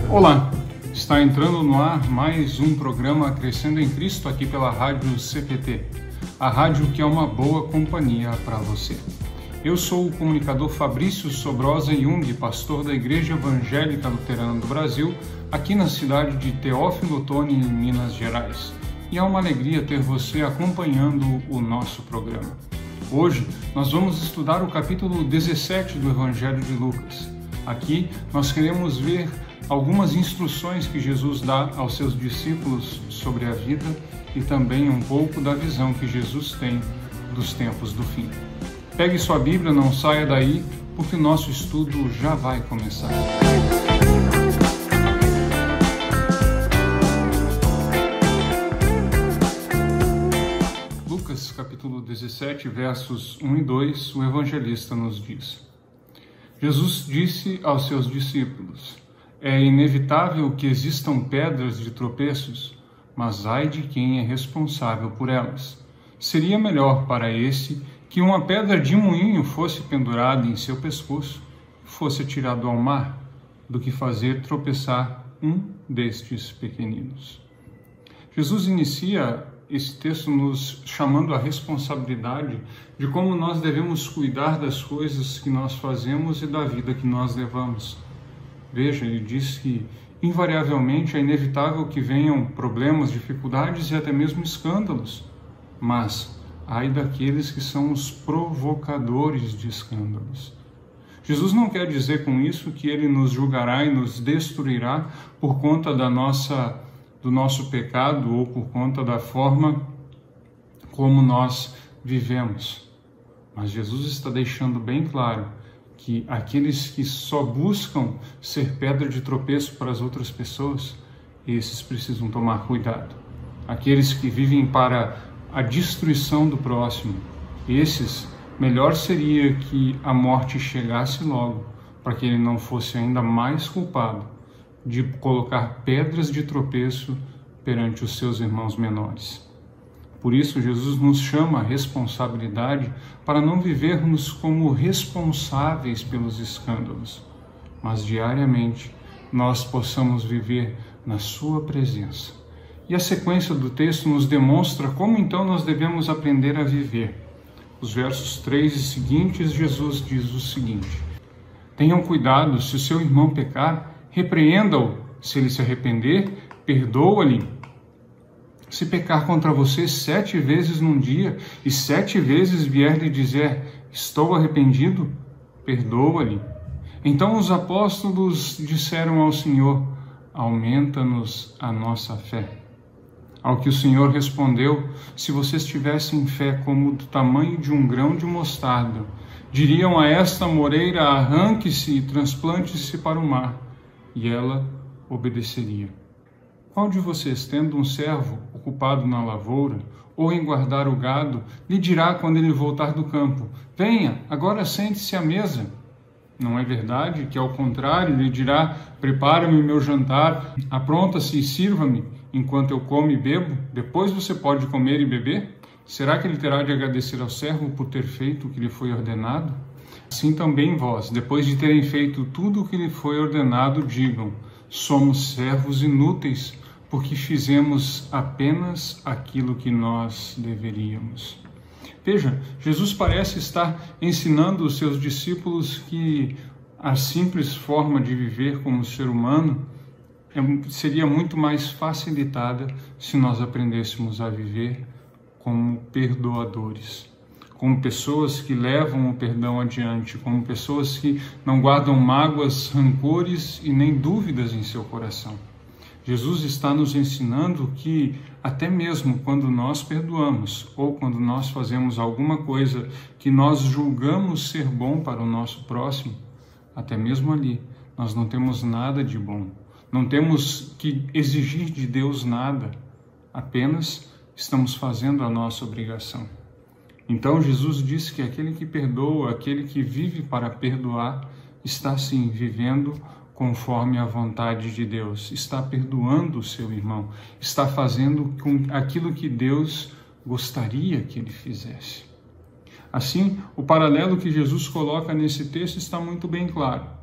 Olá, está entrando no ar mais um programa Crescendo em Cristo aqui pela Rádio CPT, a rádio que é uma boa companhia para você. Eu sou o comunicador Fabrício Sobrosa Jung, pastor da Igreja Evangélica Luterana do Brasil, aqui na cidade de Teófilo Otoni, em Minas Gerais. E é uma alegria ter você acompanhando o nosso programa. Hoje nós vamos estudar o capítulo 17 do Evangelho de Lucas. Aqui nós queremos ver algumas instruções que Jesus dá aos seus discípulos sobre a vida e também um pouco da visão que Jesus tem dos tempos do fim. Pegue sua Bíblia, não saia daí, porque o nosso estudo já vai começar. Lucas capítulo 17, versos 1 e 2, o evangelista nos diz: Jesus disse aos seus discípulos: é inevitável que existam pedras de tropeços, mas ai de quem é responsável por elas. Seria melhor para esse que uma pedra de moinho fosse pendurada em seu pescoço e fosse atirado ao mar, do que fazer tropeçar um destes pequeninos. Jesus inicia esse texto nos chamando à responsabilidade de como nós devemos cuidar das coisas que nós fazemos e da vida que nós levamos. Veja, ele diz que invariavelmente é inevitável que venham problemas, dificuldades e até mesmo escândalos, mas ai daqueles que são os provocadores de escândalos. Jesus não quer dizer com isso que ele nos julgará e nos destruirá por conta do nosso pecado ou por conta da forma como nós vivemos. Mas Jesus está deixando bem claro que aqueles que só buscam ser pedra de tropeço para as outras pessoas, esses precisam tomar cuidado. Aqueles que vivem para a destruição do próximo, esses, melhor seria que a morte chegasse logo, para que ele não fosse ainda mais culpado de colocar pedras de tropeço perante os seus irmãos menores. Por isso, Jesus nos chama à responsabilidade para não vivermos como responsáveis pelos escândalos, mas diariamente nós possamos viver na sua presença. E a sequência do texto nos demonstra como então nós devemos aprender a viver. Os versos 3 e seguintes, Jesus diz o seguinte: tenham cuidado, se o seu irmão pecar, repreenda-o. Se ele se arrepender, perdoa-lhe. Se pecar contra você 7 vezes num dia e 7 vezes vier lhe dizer, estou arrependido, perdoa-lhe. Então os apóstolos disseram ao Senhor, aumenta-nos a nossa fé. Ao que o Senhor respondeu, se vocês tivessem fé como do tamanho de um grão de mostarda, diriam a esta moreira, arranque-se e transplante-se para o mar, e ela obedeceria. Qual de vocês, tendo um servo ocupado na lavoura, ou em guardar o gado, lhe dirá quando ele voltar do campo, venha, agora sente-se à mesa? Não é verdade que, ao contrário, lhe dirá, prepara-me o meu jantar, apronta-se e sirva-me, enquanto eu como e bebo, depois você pode comer e beber? Será que ele terá de agradecer ao servo por ter feito o que lhe foi ordenado? Assim também vós, depois de terem feito tudo o que lhe foi ordenado, digam, somos servos inúteis, porque fizemos apenas aquilo que nós deveríamos. Veja, Jesus parece estar ensinando os seus discípulos que a simples forma de viver como ser humano seria muito mais facilitada se nós aprendêssemos a viver como perdoadores, como pessoas que levam o perdão adiante, como pessoas que não guardam mágoas, rancores e nem dúvidas em seu coração. Jesus está nos ensinando que até mesmo quando nós perdoamos ou quando nós fazemos alguma coisa que nós julgamos ser bom para o nosso próximo, até mesmo ali nós não temos nada de bom. Não temos que exigir de Deus nada, apenas estamos fazendo a nossa obrigação. Então Jesus disse que aquele que perdoa, aquele que vive para perdoar, está sim vivendo conforme a vontade de Deus, está perdoando o seu irmão, está fazendo aquilo que Deus gostaria que ele fizesse. Assim, o paralelo que Jesus coloca nesse texto está muito bem claro.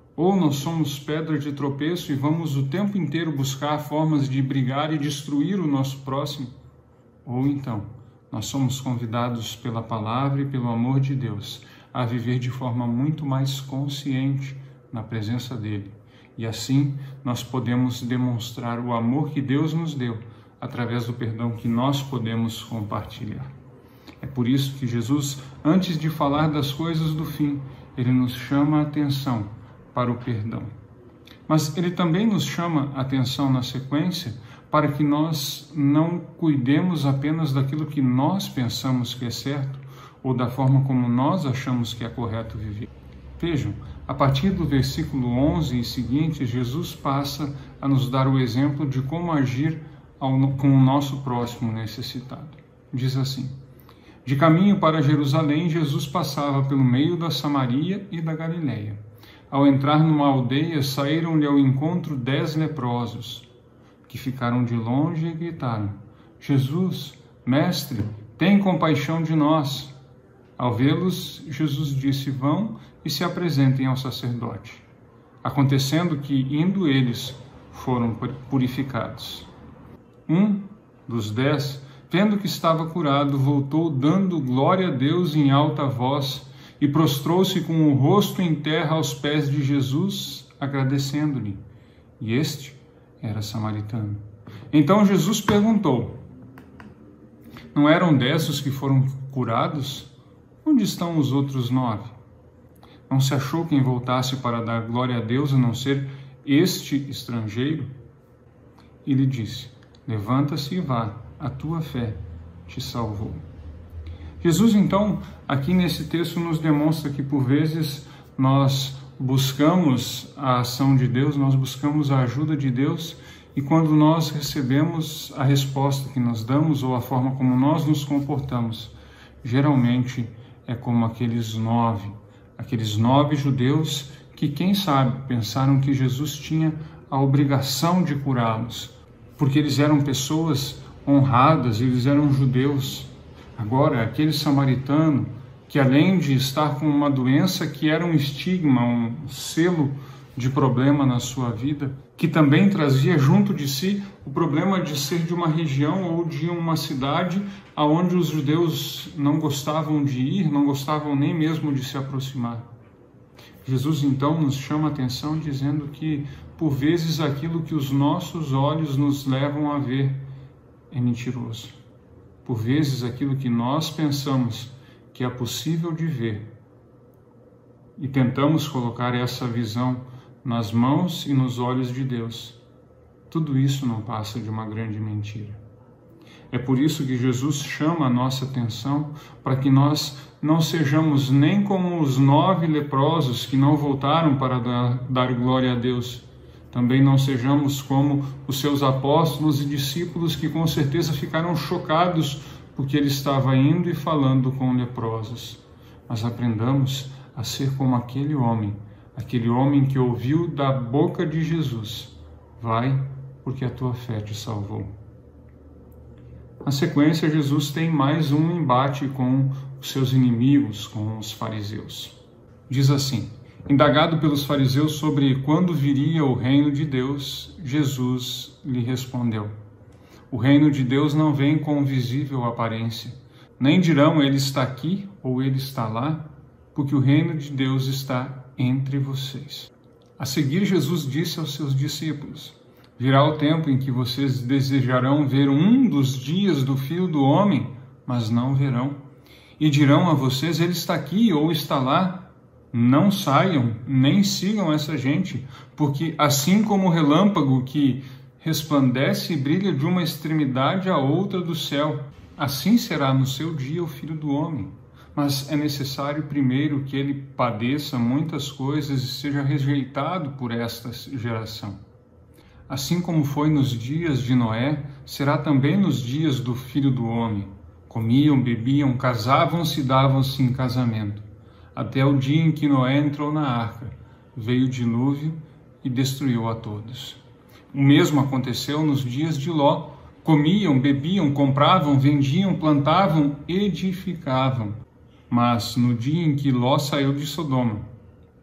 Ou nós somos pedra de tropeço e vamos o tempo inteiro buscar formas de brigar e destruir o nosso próximo? Ou então, nós somos convidados pela palavra e pelo amor de Deus a viver de forma muito mais consciente na presença dele. E assim nós podemos demonstrar o amor que Deus nos deu através do perdão que nós podemos compartilhar. É por isso que Jesus, antes de falar das coisas do fim, ele nos chama a atenção para o perdão. Mas ele também nos chama a atenção na sequência para que nós não cuidemos apenas daquilo que nós pensamos que é certo ou da forma como nós achamos que é correto viver. Vejam, a partir do versículo 11 e seguinte, Jesus passa a nos dar o exemplo de como agir com o nosso próximo necessitado. Diz assim: de caminho para Jerusalém, Jesus passava pelo meio da Samaria e da Galileia. Ao entrar numa aldeia, saíram-lhe ao encontro 10 leprosos, que ficaram de longe e gritaram: Jesus, mestre, tem compaixão de nós. Ao vê-los, Jesus disse: vão e se apresentem ao sacerdote. Acontecendo que, indo eles, foram purificados. Um dos 10, vendo que estava curado, voltou dando glória a Deus em alta voz e prostrou-se com o rosto em terra aos pés de Jesus, agradecendo-lhe. E este era samaritano. Então Jesus perguntou: não eram 10 os que foram curados? Onde estão os outros 9? Não se achou quem voltasse para dar glória a Deus, a não ser este estrangeiro? E lhe disse: levanta-se e vá, a tua fé te salvou. Jesus, então, aqui nesse texto nos demonstra que por vezes nós buscamos a ação de Deus, nós buscamos a ajuda de Deus, e quando nós recebemos a resposta que nós damos ou a forma como nós nos comportamos, geralmente é como aqueles nove judeus que, quem sabe, pensaram que Jesus tinha a obrigação de curá-los, porque eles eram pessoas honradas, eles eram judeus. Agora, aquele samaritano, que além de estar com uma doença que era um estigma, um selo de problema na sua vida, que também trazia junto de si o problema de ser de uma região ou de uma cidade aonde os judeus não gostavam de ir, não gostavam nem mesmo de se aproximar. Jesus então nos chama a atenção dizendo que, por vezes, aquilo que os nossos olhos nos levam a ver é mentiroso. Por vezes, aquilo que nós pensamos que é possível de ver e tentamos colocar essa visão nas mãos e nos olhos de Deus, tudo isso não passa de uma grande mentira. É por isso que Jesus chama a nossa atenção para que nós não sejamos nem como os 9 leprosos que não voltaram para dar glória a Deus. Também não sejamos como os seus apóstolos e discípulos que com certeza ficaram chocados porque ele estava indo e falando com leprosos. Mas aprendamos a ser como aquele homem que ouviu da boca de Jesus: vai, porque a tua fé te salvou. Na sequência, Jesus tem mais um embate com os seus inimigos, com os fariseus. Diz assim: indagado pelos fariseus sobre quando viria o reino de Deus, Jesus lhe respondeu: o reino de Deus não vem com visível aparência, nem dirão ele está aqui ou ele está lá, porque o reino de Deus está entre vocês. A seguir, Jesus disse aos seus discípulos: virá o tempo em que vocês desejarão ver um dos dias do Filho do Homem, mas não verão. E dirão a vocês: ele está aqui ou está lá. Não saiam, nem sigam essa gente, porque assim como o relâmpago que resplandece e brilha de uma extremidade à outra do céu, assim será no seu dia o Filho do Homem. Mas é necessário primeiro que ele padeça muitas coisas e seja rejeitado por esta geração. Assim como foi nos dias de Noé, será também nos dias do Filho do Homem. Comiam, bebiam, casavam-se e davam-se em casamento, até o dia em que Noé entrou na arca, veio o dilúvio e destruiu a todos. O mesmo aconteceu nos dias de Ló. Comiam, bebiam, compravam, vendiam, plantavam, edificavam. Mas no dia em que Ló saiu de Sodoma,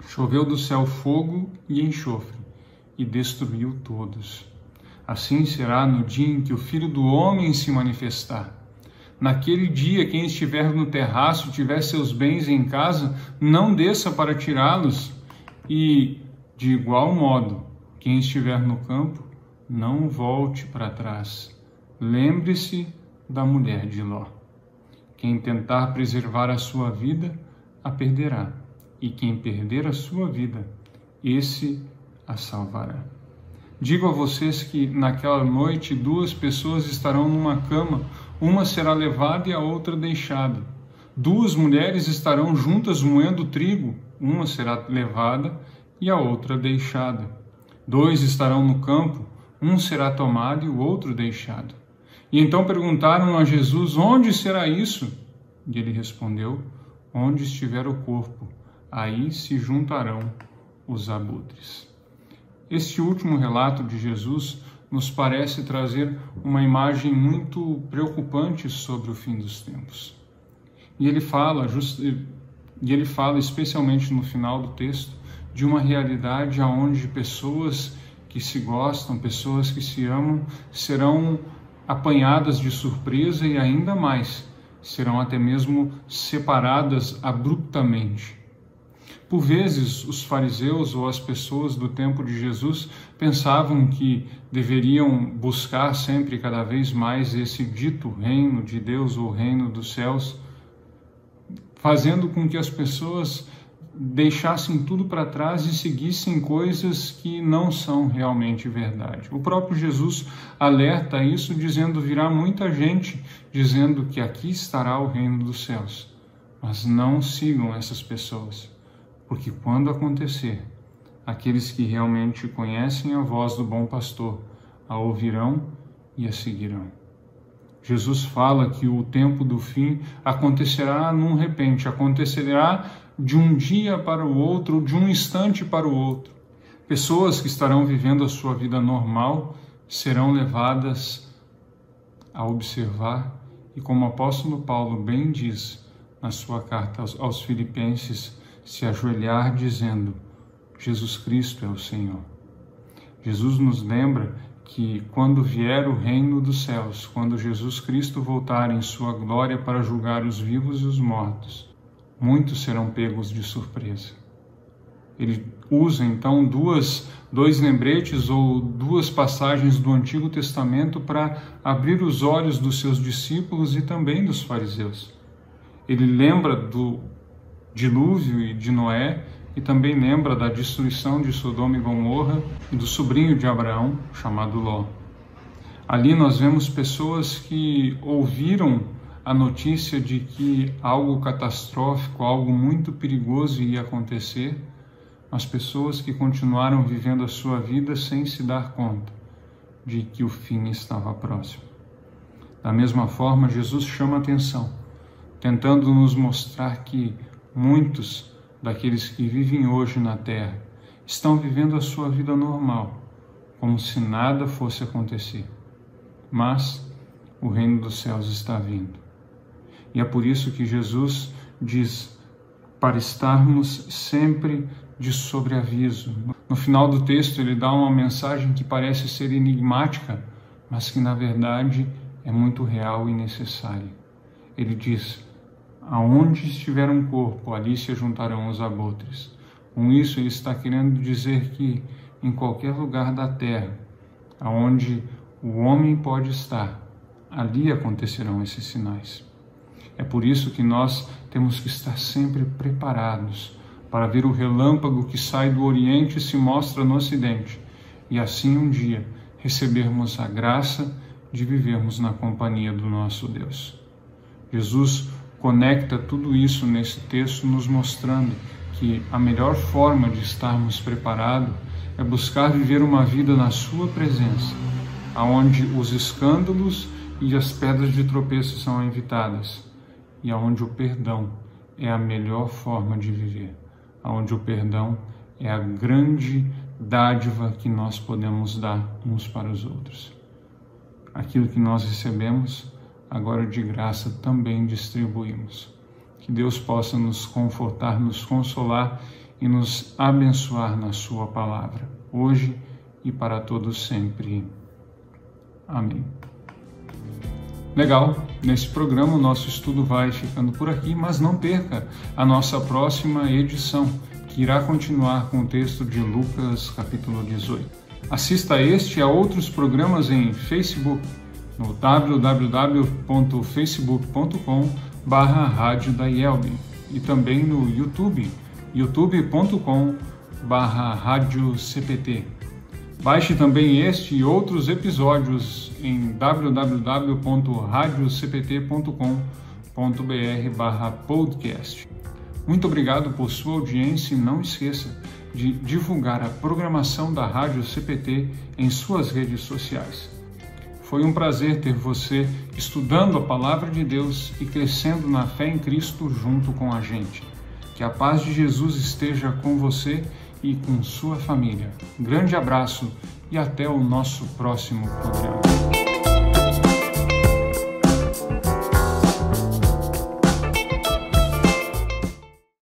Choveu do céu fogo e enxofre, e destruiu todos. Assim será no dia em que o Filho do Homem se manifestar. Naquele dia, quem estiver no terraço e tiver seus bens em casa, não desça para tirá-los. E, de igual modo, quem estiver no campo, não volte para trás. Lembre-se da mulher de Ló. Quem tentar preservar a sua vida, a perderá. E quem perder a sua vida, esse a salvará. Digo a vocês que naquela noite 2 pessoas estarão numa cama, uma será levada e a outra deixada. 2 mulheres estarão juntas moendo trigo, uma será levada e a outra deixada. 2 estarão no campo, um será tomado e o outro deixado. E então perguntaram a Jesus: onde será isso? E ele respondeu: onde estiver o corpo, aí se juntarão os abutres. Este último relato de Jesus nos parece trazer uma imagem muito preocupante sobre o fim dos tempos. E ele fala, especialmente no final do texto, de uma realidade onde pessoas que se gostam, pessoas que se amam, serão apanhadas de surpresa e ainda mais, serão até mesmo separadas abruptamente. Por vezes, os fariseus ou as pessoas do tempo de Jesus pensavam que deveriam buscar sempre cada vez mais esse dito reino de Deus ou reino dos céus, fazendo com que as pessoas deixassem tudo para trás e seguissem coisas que não são realmente verdade. O próprio Jesus alerta isso, dizendo: virá muita gente dizendo que aqui estará o reino dos céus, mas não sigam essas pessoas. Porque quando acontecer, aqueles que realmente conhecem a voz do bom pastor a ouvirão e a seguirão. Jesus fala que o tempo do fim acontecerá num repente, acontecerá de um dia para o outro, de um instante para o outro. Pessoas que estarão vivendo a sua vida normal serão levadas a observar e, como o apóstolo Paulo bem diz na sua carta aos Filipenses, se ajoelhar dizendo: Jesus Cristo é o Senhor. Jesus nos lembra que quando vier o reino dos céus, quando Jesus Cristo voltar em sua glória para julgar os vivos e os mortos, muitos serão pegos de surpresa. Ele usa então dois lembretes ou 2 passagens do Antigo Testamento para abrir os olhos dos seus discípulos e também dos fariseus. Ele lembra do dilúvio e de Noé, e também lembra da destruição de Sodoma e Gomorra e do sobrinho de Abraão, chamado Ló. Ali nós vemos pessoas que ouviram a notícia de que algo catastrófico, algo muito perigoso ia acontecer, mas pessoas que continuaram vivendo a sua vida sem se dar conta de que o fim estava próximo. Da mesma forma, Jesus chama a atenção, tentando nos mostrar que muitos daqueles que vivem hoje na terra estão vivendo a sua vida normal, como se nada fosse acontecer. Mas o reino dos céus está vindo. E é por isso que Jesus diz para estarmos sempre de sobreaviso. No final do texto ele dá uma mensagem que parece ser enigmática, mas que na verdade é muito real e necessária. Ele diz: aonde estiver um corpo, ali se juntarão os abutres. Com isso, ele está querendo dizer que em qualquer lugar da terra, aonde o homem pode estar, ali acontecerão esses sinais. É por isso que nós temos que estar sempre preparados para ver o relâmpago que sai do Oriente e se mostra no Ocidente, e assim um dia recebermos a graça de vivermos na companhia do nosso Deus. Jesus conecta tudo isso nesse texto, nos mostrando que a melhor forma de estarmos preparados é buscar viver uma vida na sua presença, aonde os escândalos e as pedras de tropeço são evitadas, e aonde o perdão é a melhor forma de viver, aonde o perdão é a grande dádiva que nós podemos dar uns para os outros. Aquilo que nós recebemos, agora de graça também distribuímos. Que Deus possa nos confortar, nos consolar e nos abençoar na sua palavra, hoje e para todos sempre. Amém. Legal, nesse programa o nosso estudo vai ficando por aqui, mas não perca a nossa próxima edição, que irá continuar com o texto de Lucas, capítulo 18. Assista a este e a outros programas em Facebook, no www.facebook.com/Rádio da IELB, e também no YouTube, youtube.com/Rádio CPT. Baixe também este e outros episódios em www.radiocpt.com.br/podcast. Muito obrigado por sua audiência e não esqueça de divulgar a programação da Rádio CPT em suas redes sociais. Foi um prazer ter você estudando a Palavra de Deus e crescendo na fé em Cristo junto com a gente. Que a paz de Jesus esteja com você e com sua família. Um grande abraço e até o nosso próximo programa.